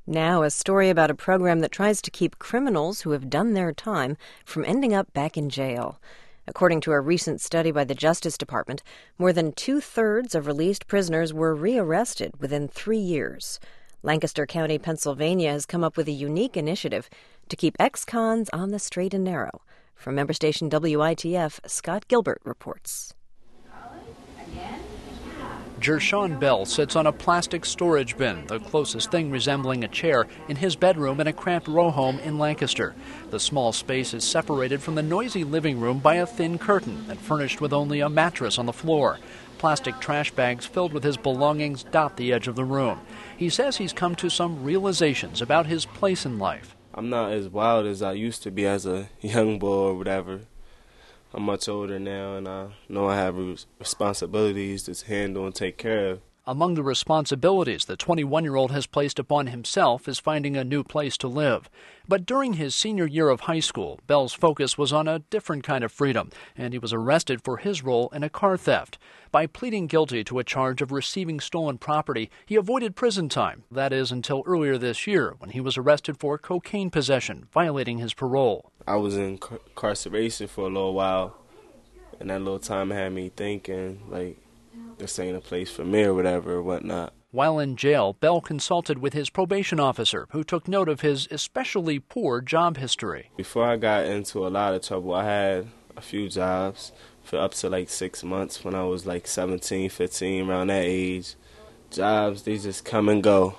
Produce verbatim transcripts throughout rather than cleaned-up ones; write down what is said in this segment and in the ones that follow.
Now, a story about a program that tries to keep criminals who have done their time from ending up back in jail. According to a recent study by the Justice Department, more than two-thirds of released prisoners were rearrested within three years. Lancaster County, Pennsylvania has come up with a unique initiative to keep ex-cons on the straight and narrow. From member station W I T F, Scott Gilbert reports. Jershon Bell sits on a plastic storage bin, the closest thing resembling a chair, in his bedroom in a cramped row home in Lancaster. The small space is separated from the noisy living room by a thin curtain and furnished with only a mattress on the floor. Plastic trash bags filled with his belongings dot the edge of the room. He says he's come to some realizations about his place in life. I'm not as wild as I used to be as a young boy or whatever. I'm much older now, and I know I have responsibilities to handle and take care of. Among the responsibilities the twenty-one-year-old has placed upon himself is finding a new place to live. But during his senior year of high school, Bell's focus was on a different kind of freedom, and he was arrested for his role in a car theft. By pleading guilty to a charge of receiving stolen property, he avoided prison time. That is, until earlier this year, when he was arrested for cocaine possession, violating his parole. I was in incarceration for a little while, and that little time had me thinking, like, this ain't a place for me or whatever or whatnot. While in jail, Bell consulted with his probation officer, who took note of his especially poor job history. Before I got into a lot of trouble, I had a few jobs for up to like six months when I was like seventeen, fifteen, around that age. Jobs, they just come and go,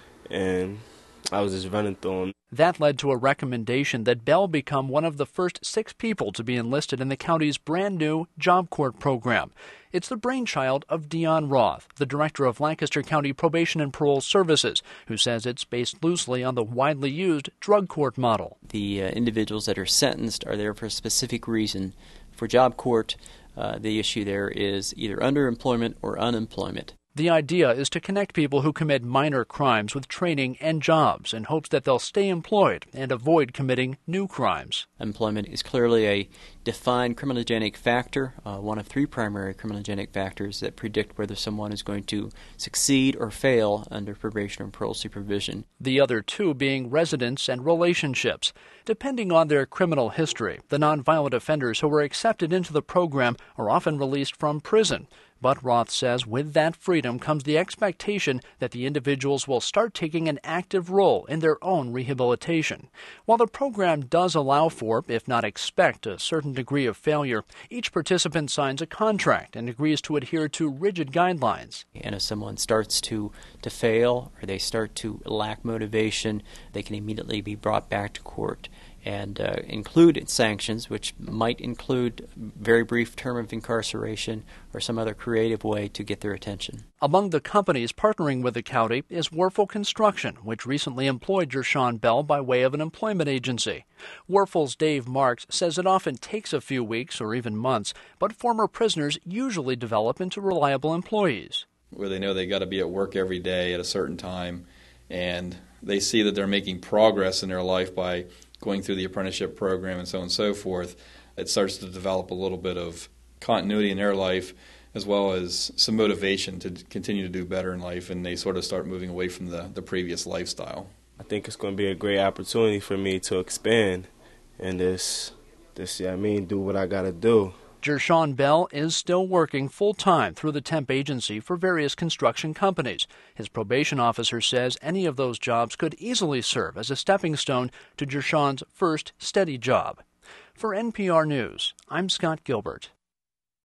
and I was just running through them. That led to a recommendation that Bell become one of the first six people to be enlisted in the county's brand-new Job Court program. It's the brainchild of Dion Roth, the director of Lancaster County Probation and Parole Services, who says it's based loosely on the widely used drug court model. The uh, individuals that are sentenced are there for a specific reason. For Job Court, uh, the issue there is either underemployment or unemployment. The idea is to connect people who commit minor crimes with training and jobs in hopes that they'll stay employed and avoid committing new crimes. Employment is clearly a defined criminogenic factor, uh, one of three primary criminogenic factors that predict whether someone is going to succeed or fail under probation or parole supervision. The other two being residence and relationships. Depending on their criminal history, the nonviolent offenders who were accepted into the program are often released from prison. But Roth says with that freedom comes the expectation that the individuals will start taking an active role in their own rehabilitation. While the program does allow for, if not expect, a certain degree of failure, each participant signs a contract and agrees to adhere to rigid guidelines. And if someone starts to, to fail or they start to lack motivation, they can immediately be brought back to court and uh, include sanctions, which might include very brief term of incarceration or some other creative way to get their attention. Among the companies partnering with the county is Werfel Construction, which recently employed Jershon Bell by way of an employment agency. Werfel's Dave Marks says it often takes a few weeks or even months, but former prisoners usually develop into reliable employees. Where they know they got to be at work every day at a certain time, and they see that they're making progress in their life by going through the apprenticeship program and so on and so forth, it starts to develop a little bit of continuity in their life as well as some motivation to continue to do better in life, and they sort of start moving away from the, the previous lifestyle. I think it's going to be a great opportunity for me to expand and this, this, yeah, I mean, do what I got to do. Jershon Bell is still working full-time through the temp agency for various construction companies. His probation officer says any of those jobs could easily serve as a stepping stone to Jershon's first steady job. For N P R News, I'm Scott Gilbert.